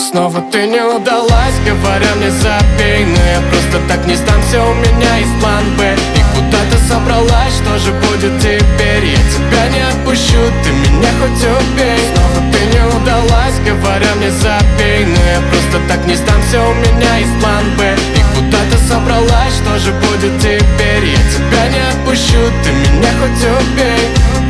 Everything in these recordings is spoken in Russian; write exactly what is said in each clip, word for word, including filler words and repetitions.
Снова ты не удалась, говоря мне забей. Но я просто так не сдамся, у меня есть план Б. И куда ты собралась, что же будет теперь? Я тебя не отпущу, ты меня хоть убей. Снова ты не удалась, говоря мне забей. Но я просто так не сдамся, у меня есть план Б. И куда ты собралась, что же будет теперь? Я тебя не отпущу, ты меня хоть убей.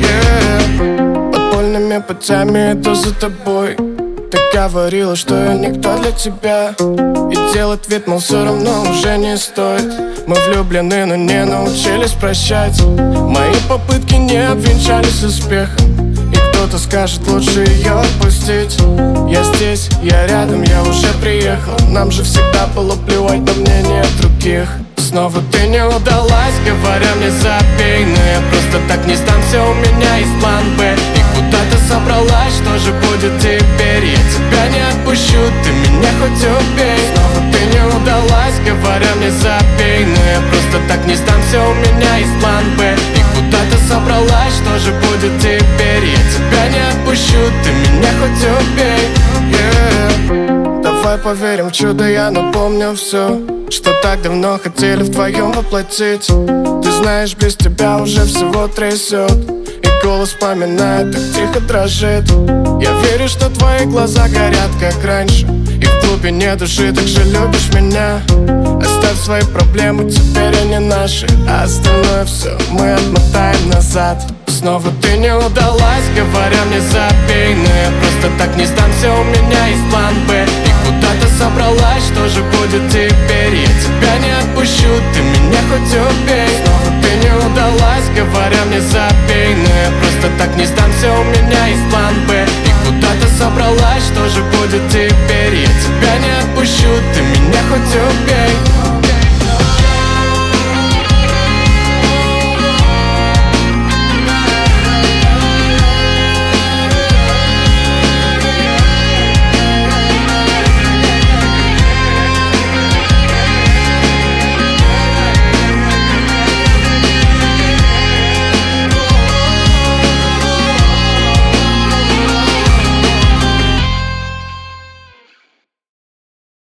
yeah. Подпольными путями иду за тобой. Ты говорила, что я никто для тебя, и делать вид, мол, все равно уже не стоит. Мы влюблены, но не научились прощать. Мои попытки не обвенчались успехом, и кто-то скажет, лучше ее отпустить. Я здесь, я рядом, я уже приехал. Нам же всегда было плевать на мнение других. Снова ты не удалась, говоря мне забей. Но я просто так не сдамся, у меня есть план Б. И куда ты собралась, что же будет теперь? Я тебя не отпущу, ты меня хоть убей. Снова ты не удалась, говоря мне забей. Но я просто так не сдамся, у меня есть план Б. И куда ты собралась, что же будет теперь? Я тебя не отпущу, ты меня хоть убей. yeah. Давай поверим в чудо, я напомню все, что так давно хотели в твоем воплотить. Ты знаешь, без тебя уже всего трясет, и голос вспоминает, так тихо дрожит. Я верю, что твои глаза горят, как раньше, и в глубине души так же любишь меня. Оставь свои проблемы, теперь они наши, а остальное все мы отмотаем назад. Снова ты не удалась, говоря мне забей. Но я просто так не сдамся, у меня есть план Б. И куда ты собралась, что же будет теперь? Я тебя не отпущу, ты меня хоть убей. Снова ты не удалась, говоря мне забей. Но я просто так не сдамся, у меня есть план Б. И куда ты собралась, что же будет теперь? Я тебя не отпущу, ты меня хоть убей.